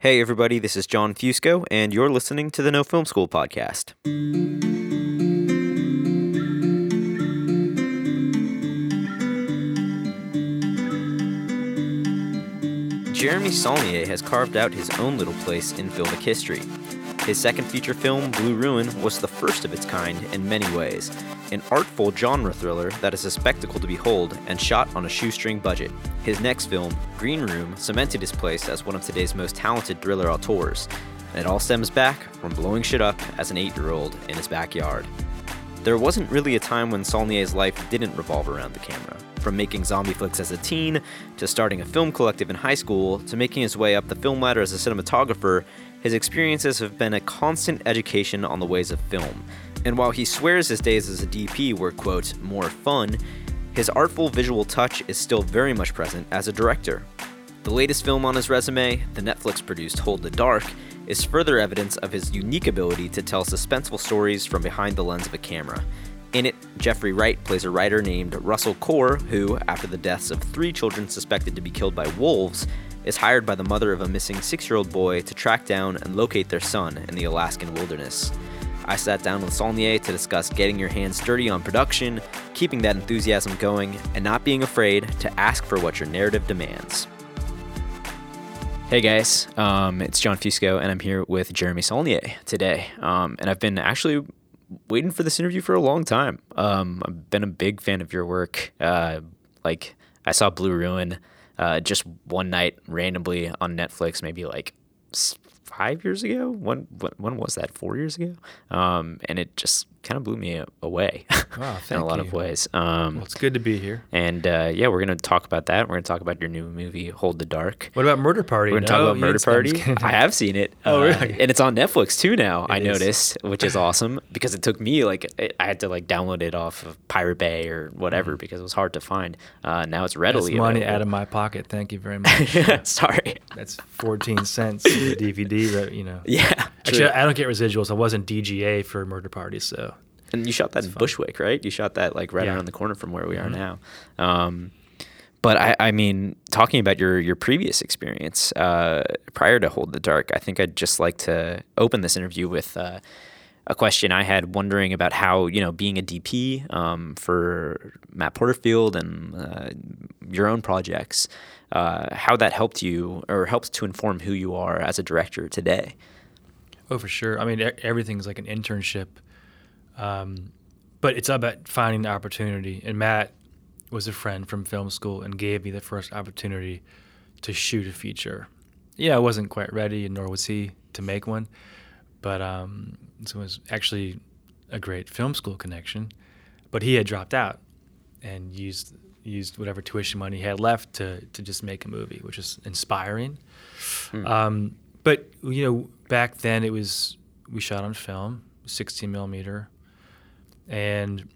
Hey everybody, this is John Fusco, and you're listening to the No Film School podcast. Jeremy Saulnier has carved out his own little place in filmic history. His second feature film, Blue Ruin, was the first of its kind in many ways, an artful genre thriller that is a spectacle to behold and shot on a shoestring budget. His next film, Green Room, cemented his place as one of today's most talented thriller auteurs, and it all stems back from blowing shit up as an 8-year-old in his backyard. There wasn't really a time when Saulnier's life didn't revolve around the camera. From making zombie flicks as a teen, to starting a film collective in high school, to making his way up the film ladder as a cinematographer, his experiences have been a constant education on the ways of film. And while he swears his days as a DP were, quote, more fun, his artful visual touch is still very much present as a director. The latest film on his resume, the Netflix-produced Hold the Dark, is further evidence of his unique ability to tell suspenseful stories from behind the lens of a camera. In it, Jeffrey Wright plays a writer named Russell Core who, after the deaths of 3 children suspected to be killed by wolves, is hired by the mother of a missing 6-year-old boy to track down and locate their son in the Alaskan wilderness. I sat down with Saulnier to discuss getting your hands dirty on production, keeping that enthusiasm going, and not being afraid to ask for what your narrative demands. Hey guys, it's John Fusco, and I'm here with Jeremy Saulnier today. And I've been actually waiting for this interview for a long time. I've been a big fan of your work. I saw Blue Ruin just one night randomly on Netflix, maybe like 5 years ago. When was that? 4 years ago? And it just kind of blew me away. Wow, in a lot of ways. Well, it's good to be here. And we're going to talk about that. We're going to talk about your new movie, Hold the Dark. What about Murder Party? We're going to talk about Murder Party. I have seen it. Oh, really? And it's on Netflix too now, I noticed, which is awesome because it took me I had to download it off of Pirate Bay or whatever because it was hard to find. Now it's readily That's money available. out of my pocket. Thank you very much. Sorry. That's 14 cents for the DVD, but, Yeah. Actually, True. I don't get residuals. I wasn't DGA for Murder Party, so. And you shot that in Bushwick, right? You shot that right around the corner from where we are now. But I mean, talking about your previous experience prior to Hold the Dark, I think I'd just like to open this interview with a question I had, wondering about how, being a DP for Matt Porterfield and your own projects, how that helped you or helps to inform who you are as a director today. Oh, for sure. I mean, everything's like an internship. But it's about finding the opportunity. And Matt was a friend from film school and gave me the first opportunity to shoot a feature. I wasn't quite ready, and nor was he, to make one. But so it was actually a great film school connection. But he had dropped out and used whatever tuition money he had left to just make a movie, which is inspiring. But back then we shot on film, 16 millimeter. And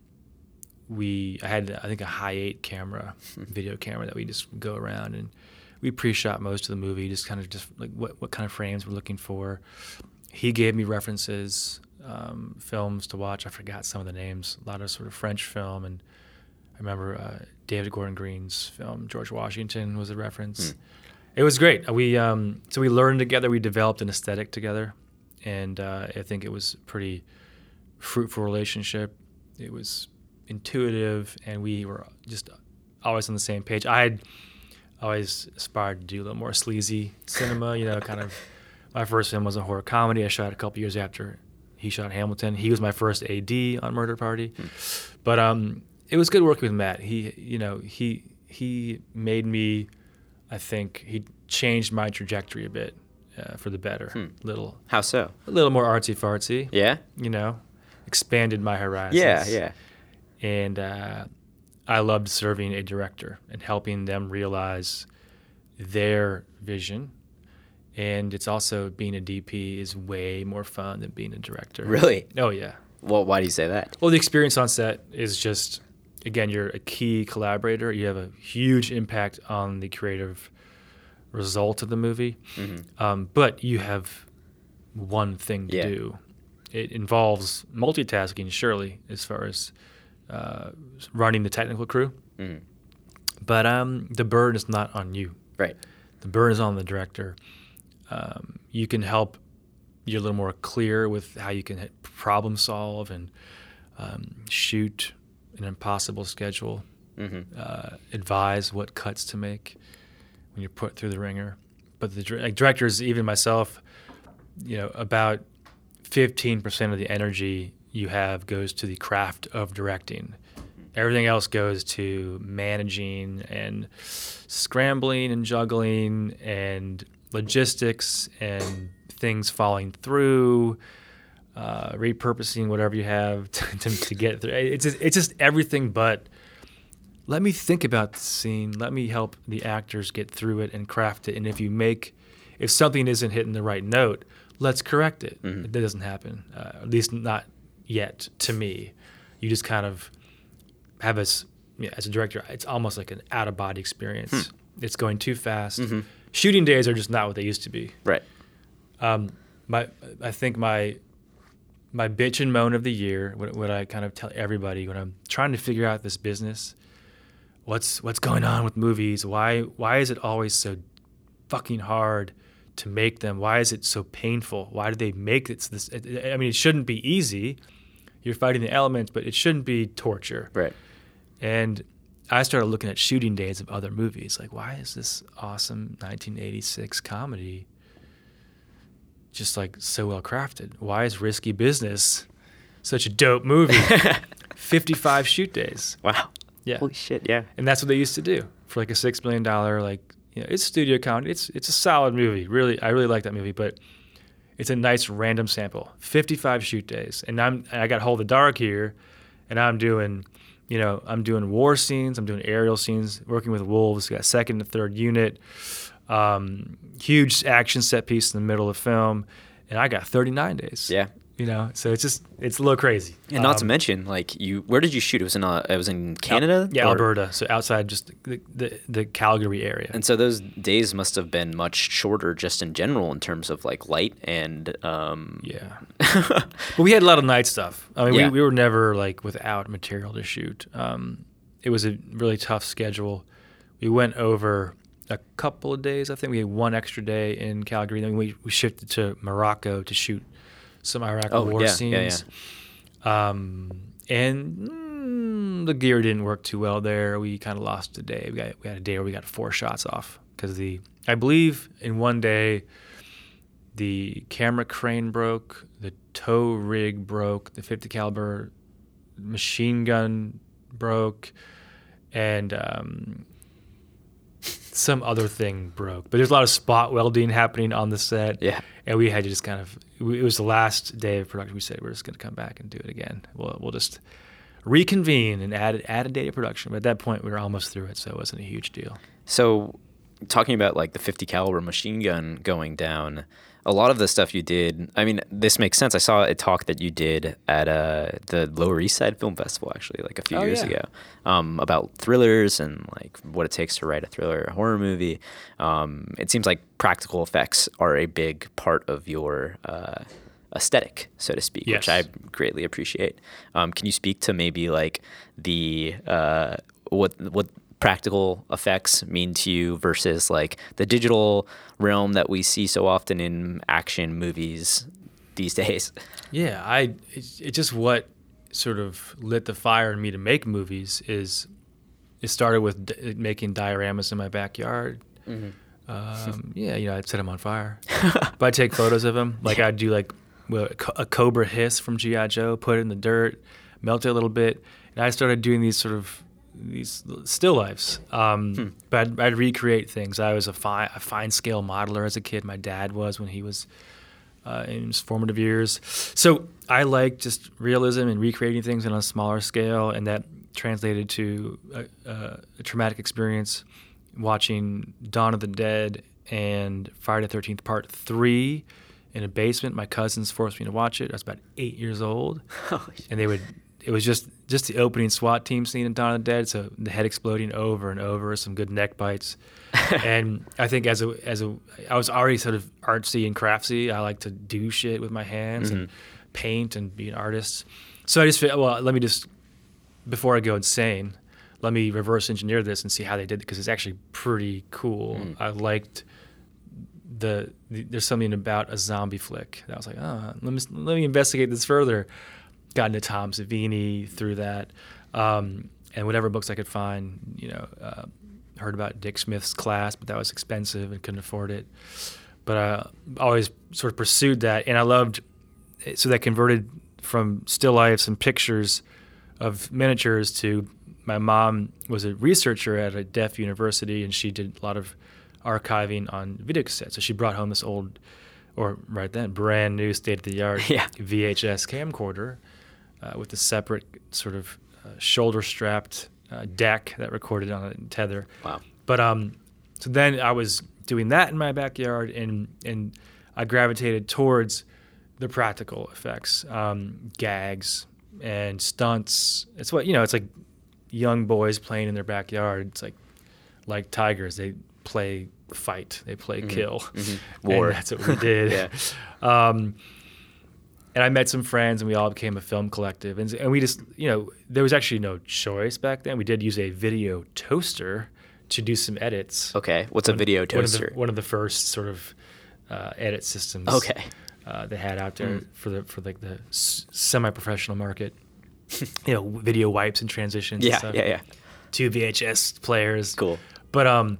I had, I think, a Hi8 camera, video camera that we just go around and we pre-shot most of the movie, just like what kind of frames we're looking for. He gave me references, films to watch. I forgot some of the names, a lot of sort of French film. And I remember David Gordon Green's film, George Washington, was a reference. It was great. So we learned together, we developed an aesthetic together. And I think it was pretty fruitful relationship. It was intuitive, and we were just always on the same page. I had always aspired to do a little more sleazy cinema, kind of. My first film was a horror comedy. I shot a couple years after he shot Hamilton. He was my first AD on Murder Party. But it was good working with Matt. He made me, I think, he changed my trajectory a bit for the better. How so? A little more artsy-fartsy. Yeah? Expanded my horizons. Yeah. And I loved serving a director and helping them realize their vision. And it's also, being a DP is way more fun than being a director. Really? Oh, yeah. Well, why do you say that? Well, the experience on set is just, again, you're a key collaborator. You have a huge impact on the creative result of the movie. But you have one thing to do. It involves multitasking, surely, as far as running the technical crew. But the burden is not on you. Right. The burden is on the director. you can help. You're a little more clear with how you can problem solve and shoot an impossible schedule. Advise what cuts to make when you're put through the ringer. But the directors, even myself, about 15% of the energy you have goes to the craft of directing. Everything else goes to managing and scrambling and juggling and logistics and things falling through, repurposing whatever you have to get through. It's just everything but let me think about the scene. Let me help the actors get through it and craft it. And if something isn't hitting the right note, let's correct it. That doesn't happen, at least not yet to me. You just kind of have as a director, it's almost like an out-of-body experience. It's going too fast. Shooting days are just not what they used to be. Right. I think my bitch and moan of the year, what I kind of tell everybody when I'm trying to figure out this business, what's going on with movies? Why is it always so fucking hard to make them? Why is it so painful? Why do they make it this? I mean, it shouldn't be easy. You're fighting the elements, but it shouldn't be torture. Right. And I started looking at shooting days of other movies. Like, why is this awesome 1986 comedy just like so well crafted? Why is Risky Business such a dope movie? 55 shoot days. Wow. Yeah. Holy shit, yeah. And that's what they used to do for like a $6 million, it's studio comedy. It's a solid movie. Really, I really like that movie, but it's a nice random sample. 55 shoot days. And I got Hold the Dark here, and I'm doing war scenes, I'm doing aerial scenes, working with wolves, got second and third unit, huge action set piece in the middle of the film, and I got 39 days. Yeah. So it's a little crazy. And not to mention, where did you shoot? It was in Canada? Alberta, so outside just the Calgary area. And so those days must have been much shorter just in general in terms of light and Yeah. But we had a lot of night stuff. I mean, Yeah. we were never without material to shoot. It was a really tough schedule. We went over a couple of days. I think we had one extra day in Calgary. Then we shifted to Morocco to shoot some Iraq war scenes. And the gear didn't work too well there. We kind of lost a day. We had a day where we got 4 shots off because I believe in one day the camera crane broke, the tow rig broke, the 50 caliber machine gun broke, and some other thing broke. But there's a lot of spot welding happening on the set. Yeah. And we had to just it was the last day of production. We said we're just going to come back and do it again. We'll just reconvene and add a day of production. But at that point, we were almost through it, so it wasn't a huge deal. So talking about the 50 caliber machine gun going down, a lot of the stuff you did, I mean, this makes sense. I saw a talk that you did at the Lower East Side Film Festival, actually, a few years ago, about thrillers and what it takes to write a thriller, a horror movie. It seems like practical effects are a big part of your aesthetic, so to speak, yes. which I greatly appreciate. Can you speak to maybe the what practical effects mean to you versus the digital realm that we see so often in action movies these days? Yeah, it's just what sort of lit the fire in me to make movies is it started with making dioramas in my backyard. I'd set them on fire. But I'd take photos of them. I'd do a Cobra hiss from G.I. Joe, put it in the dirt, melt it a little bit, and I started doing these still lifes. But I'd recreate things. I was a fine scale modeler as a kid. My dad was when he was in his formative years. So I like just realism and recreating things on a smaller scale, and that translated to a traumatic experience watching Dawn of the Dead and Friday the 13th Part 3 in a basement. My cousins forced me to watch it. I was about 8 years old. And it was just the opening SWAT team scene in Dawn of the Dead, so the head exploding over and over, some good neck bites. And I think I was already sort of artsy and craftsy. I like to do shit with my hands and paint and be an artist. So I just feel, let me just, before I go insane, let me reverse engineer this and see how they did it, because it's actually pretty cool. I liked there's something about a zombie flick that I was like, oh, let me investigate this further. Got into Tom Savini through that, and whatever books I could find. Heard about Dick Smith's Class, but that was expensive and couldn't afford it. But I always sort of pursued that, and I loved. So that converted from still lifes and pictures of miniatures to my mom was a researcher at a deaf university, and she did a lot of archiving on video cassettes. So she brought home this old, or right then, brand new state-of-the-art VHS camcorder with a separate sort of shoulder-strapped deck that recorded on a tether. Wow. But so then I was doing that in my backyard, and I gravitated towards the practical effects, gags and stunts. It's it's like young boys playing in their backyard. It's like tigers. They play fight. They play kill. War. And that's what we did. Yeah. And I met some friends, and we all became a film collective. And we just, there was actually no choice back then. We did use a video toaster to do some edits. Okay. What's a video toaster? One of the first sort of edit systems. Okay. They had out there for the semi-professional market, video wipes and transitions. Yeah, and stuff. yeah. 2 VHS players. Cool. But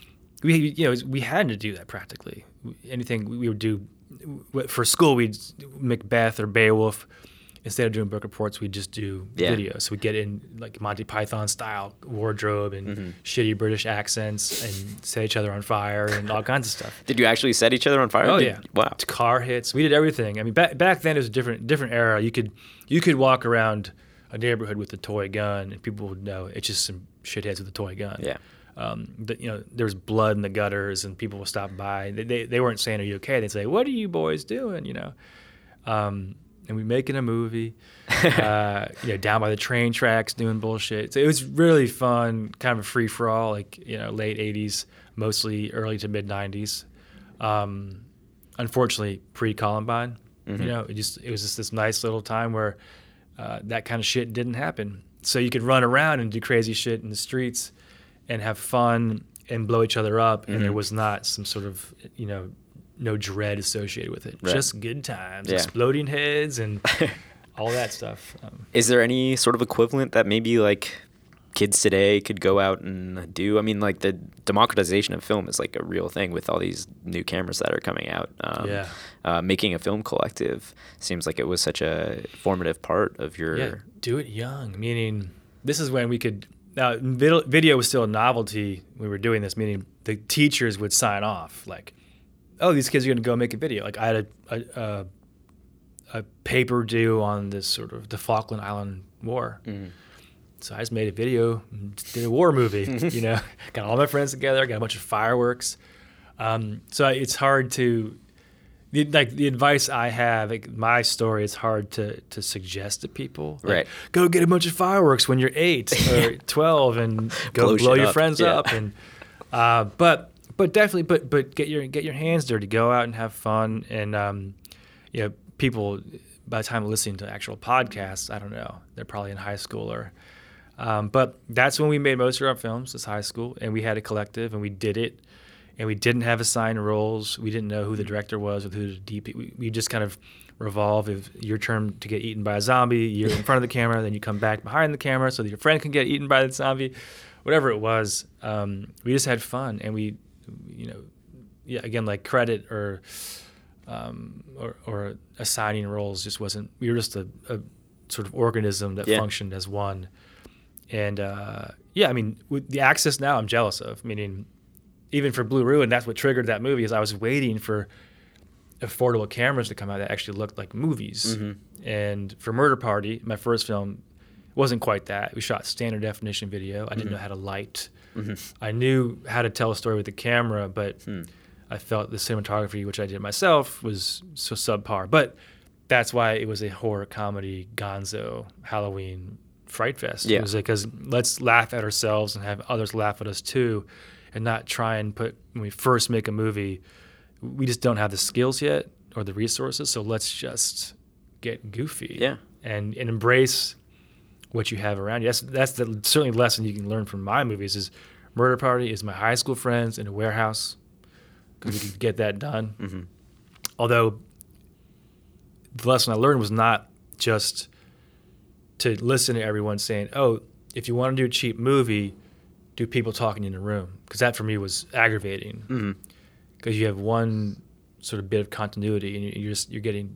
we had to do that practically. Anything we would do for school, we'd Macbeth or Beowulf. Instead of doing book reports, we'd just do video. So we'd get in like Monty Python style wardrobe and shitty British accents and set each other on fire and all kinds of stuff. Did you actually set each other on fire? Oh yeah! Wow. Car hits. We did everything. I mean, back then it was a different era. You could walk around a neighborhood with a toy gun and people would know it's just some shitheads with a toy gun. Yeah. There was blood in the gutters and people would stop by. They weren't saying, "Are you okay?" They'd say, "What are you boys doing?" And we making a movie, down by the train tracks doing bullshit. So it was really fun, kind of a free for all, late '80s, mostly early to mid '90s. Unfortunately, pre-Columbine, it was just this nice little time where that kind of shit didn't happen. So you could run around and do crazy shit in the streets and have fun and blow each other up, and there was not some sort of no dread associated with it. Right. Just good times, exploding heads, and all that stuff. Is there any sort of equivalent that maybe like kids today could go out and do? I mean, like the democratization of film is like a real thing with all these new cameras that are coming out. Making a film collective seems like it was such a formative part of your... Yeah, do it young, meaning this is when we could... Now, video was still a novelty when we were doing this, meaning the teachers would sign off, like, oh, these kids are going to go make a video. Like I had a paper due on this sort of the Falkland Island War. So I just made a video, did a war movie, got all my friends together, got a bunch of fireworks. So it's hard to, the advice I have, like my story, it's hard to suggest to people. Like, right. Go get a bunch of fireworks when you're 8 or 12 and go blow your friends up. And, But definitely, but get your hands dirty. Go out and have fun. And people, by the time listening to actual podcasts, I don't know, they're probably in high school or. But that's when we made most of our films. It's high school, and we had a collective, and we did it. And we didn't have assigned roles. We didn't know who the director was or who the DP. We just kind of revolve. If your turn to get eaten by a zombie, you're in front of the camera, then you come back behind the camera so that your friend can get eaten by the zombie. Whatever it was, we just had fun, and we. Again, like credit or assigning roles just wasn't. We were just a sort of organism that functioned as one. And with the access now, I'm jealous of. Meaning, even for Blue Ruin, that's what triggered that movie. Is I was waiting for affordable cameras to come out that actually looked like movies. And for Murder Party, my first film, wasn't quite that. We shot standard definition video. I didn't know how to light. I knew how to tell a story with the camera, but I felt the cinematography, which I did myself, was so subpar. But that's why it was a horror comedy gonzo Halloween fright fest. It was because let's laugh at ourselves and have others laugh at us too, and not try and when we first make a movie, we just don't have the skills yet or the resources, so let's just get goofy and embrace what you have around you. That's the certainly lesson you can learn from my movies is Murder Party is my high school friends in a warehouse because we could get that done. Mm-hmm. Although the lesson I learned was not just to listen to everyone saying, oh, if you want to do a cheap movie, do people talking in the room. Because that for me was aggravating. Because you have one sort of bit of continuity and you're getting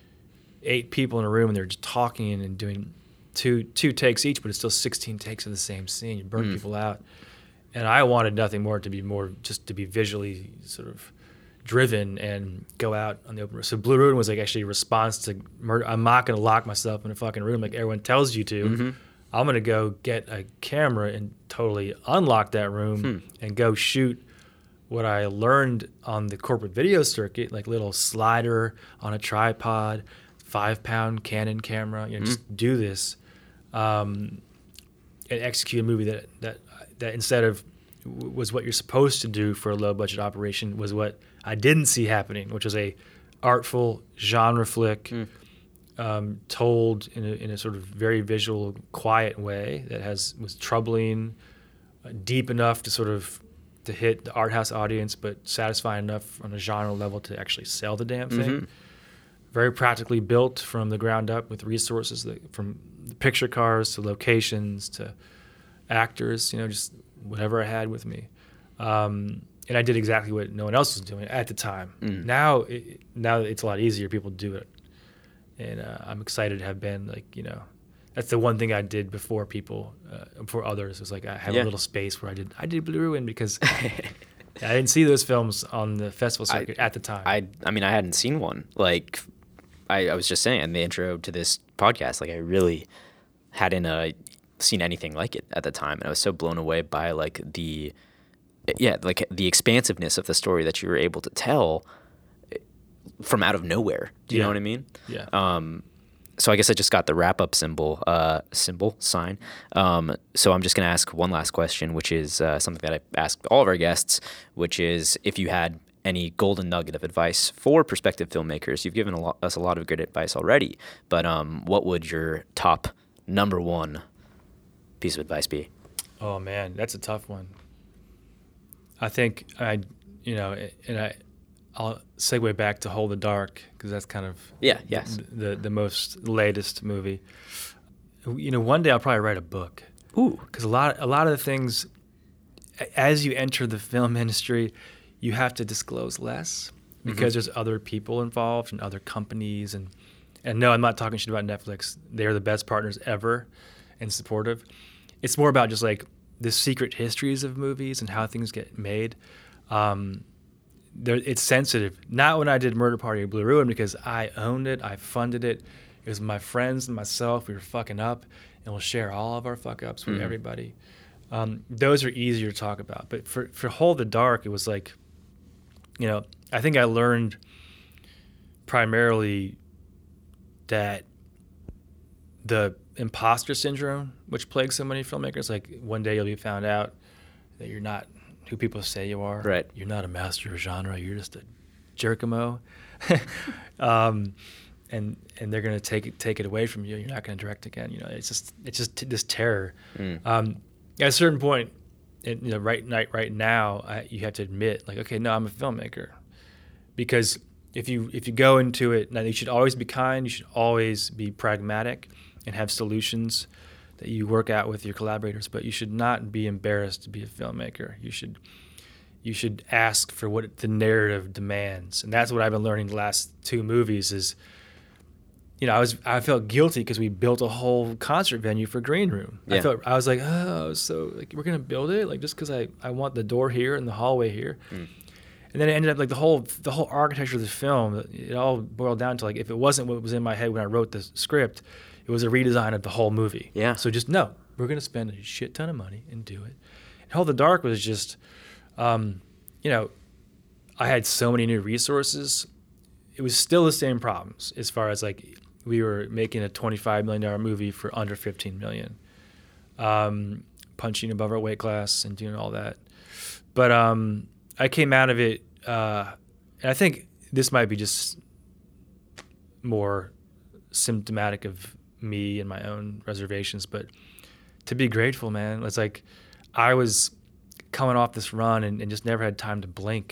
8 people in a room and they're just talking and doing two takes each, but it's still 16 takes of the same scene. You burn people out. And I wanted nothing more just to be visually sort of driven and go out on the open road. So Blue Ruin was like actually a response to murder. I'm not going to lock myself in a fucking room like everyone tells you to. I'm going to go get a camera and totally unlock that room and go shoot what I learned on the corporate video circuit, like little slider on a tripod, 5-pound Canon camera, just do this and execute a movie that instead of was what you're supposed to do for a low budget operation was what I didn't see happening, which was a artful genre flick told in a sort of very visual, quiet way that was troubling, deep enough to hit the art house audience, but satisfying enough on a genre level to actually sell the damn thing. Very practically built from the ground up with resources from the picture cars to locations to actors, just whatever I had with me. And I did exactly what no one else was doing at the time. Now it's a lot easier. People do it. And I'm excited to have been that's the one thing I did before people, before others. It was like I had a little space where I did Blue Ruin because I didn't see those films on the festival circuit at the time. I mean, I hadn't seen one. Like I was just saying in the intro to this podcast, like I really hadn't seen anything like it at the time, and I was so blown away by the expansiveness of the story that you were able to tell from out of nowhere. Do you know what I mean? Yeah. So I guess I just got the wrap-up sign. So I'm just going to ask one last question, which is something that I ask all of our guests, which is if you had any golden nugget of advice for prospective filmmakers. You've given us a lot of good advice already, but what would your top number one piece of advice be? Oh, man, that's a tough one. I think I'll segue back to Hold the Dark because that's kind of the most latest movie. One day I'll probably write a book. Ooh, because a lot of the things, as you enter the film industry, you have to disclose less because there's other people involved and other companies and no, I'm not talking shit about Netflix. They're the best partners ever and supportive. It's more about just like the secret histories of movies and how things get made. It's sensitive. Not when I did Murder Party or Blue Ruin because I owned it, I funded it. It was my friends and myself. We were fucking up, and we'll share all of our fuck ups with everybody. Those are easier to talk about. But for Hold the Dark, it was like, I think I learned primarily that the imposter syndrome, which plagues so many filmmakers, like one day you'll be found out that you're not who people say you are. Right. You're not a master of genre. You're just a jerkamo. And they're going to take it away from you. You're not going to direct again. It's just this terror. At a certain point, right now, you have to admit, like, okay, no, I'm a filmmaker, because if you go into it, now you should always be kind. You should always be pragmatic and have solutions that you work out with your collaborators. But you should not be embarrassed to be a filmmaker. You should ask for what the narrative demands, and that's what I've been learning the last 2 movies is. I felt guilty because we built a whole concert venue for Green Room. Yeah. I was like, so like we're gonna build it like just because I want the door here and the hallway here, and then it ended up like the whole architecture of the film. It all boiled down to like if it wasn't what was in my head when I wrote the script, it was a redesign of the whole movie. Yeah. So just no, we're gonna spend a shit ton of money and do it. And Hold the Dark was just, I had so many new resources. It was still the same problems as far as like. We were making a $25 million movie for under $15 million, punching above our weight class and doing all that. But I came out of it, and I think this might be just more symptomatic of me and my own reservations, but to be grateful, man. It's like I was coming off this run and just never had time to blink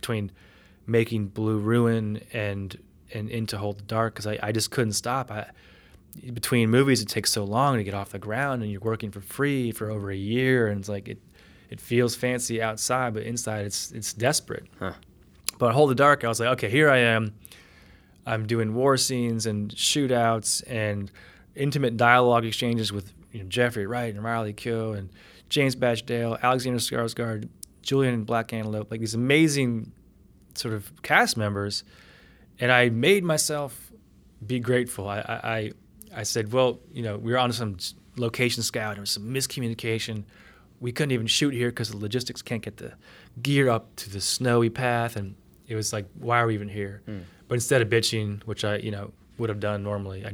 between making Blue Ruin and Into Hold the Dark, because I just couldn't stop. Between movies, it takes so long to get off the ground, and you're working for free for over a year, and it's like it feels fancy outside, but inside it's desperate. Huh. But Hold the Dark, I was like, okay, here I am. I'm doing war scenes and shootouts and intimate dialogue exchanges with Jeffrey Wright and Riley Keough and James Badge Dale, Alexander Skarsgård, Julian and Black Antelope, like these amazing sort of cast members. And I made myself be grateful. I said, well, we were on some location scout. There was some miscommunication. We couldn't even shoot here because the logistics can't get the gear up to the snowy path. And it was like, why are we even here? But instead of bitching, which I, would have done normally,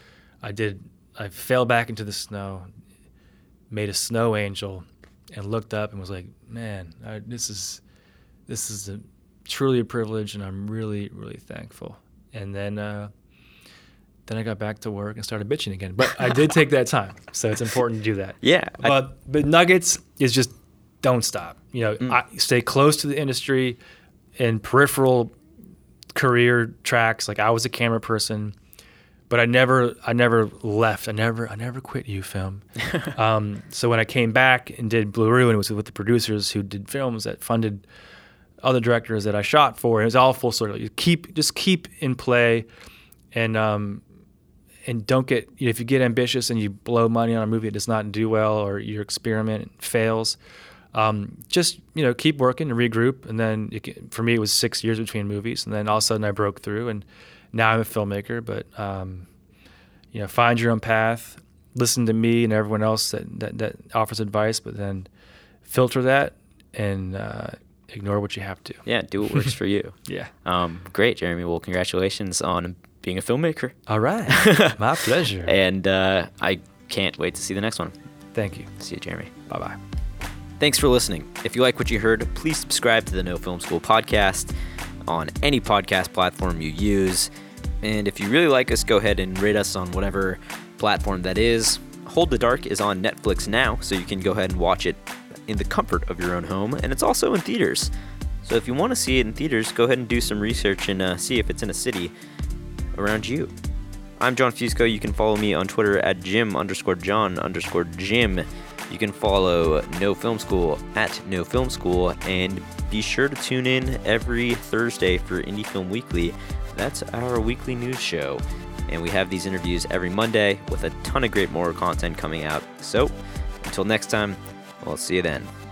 I fell back into the snow, made a snow angel, and looked up and was like, man, this is truly a privilege, and I'm really, really thankful. And then I got back to work and started bitching again. But I did take that time, so it's important to do that. Yeah. But Nuggets is just don't stop. Stay close to the industry and peripheral career tracks. Like I was a camera person, but I never left. I never quit film. So when I came back and did Blue Ruin, it was with the producers who did films that funded other directors that I shot for. And it was all full circle. You just keep in play, and don't get, if you get ambitious and you blow money on a movie that does not do well, or your experiment fails, just keep working and regroup. And then for me, it was 6 years between movies, and then all of a sudden I broke through, and now I'm a filmmaker. But find your own path, listen to me and everyone else that offers advice, but then filter that and ignore what you have to. Yeah, do what works for you. Yeah. Great, Jeremy. Well, congratulations on being a filmmaker. All right. My pleasure. And I can't wait to see the next one. Thank you. See you, Jeremy. Bye-bye. Thanks for listening. If you like what you heard, please subscribe to the No Film School podcast on any podcast platform you use. And if you really like us, go ahead and rate us on whatever platform that is. Hold the Dark is on Netflix now, so you can go ahead and watch it in the comfort of your own home. And it's also in theaters. So if you want to see it in theaters, go ahead and do some research and see if it's in a city around you. I'm John Fusco. You can follow me on Twitter at Jim_John_Jim. You can follow No Film School at No Film School, and be sure to tune in every Thursday for Indie Film Weekly. That's our weekly news show, and we have these interviews every Monday with a ton of great more content coming out. So until next time, we'll see you then.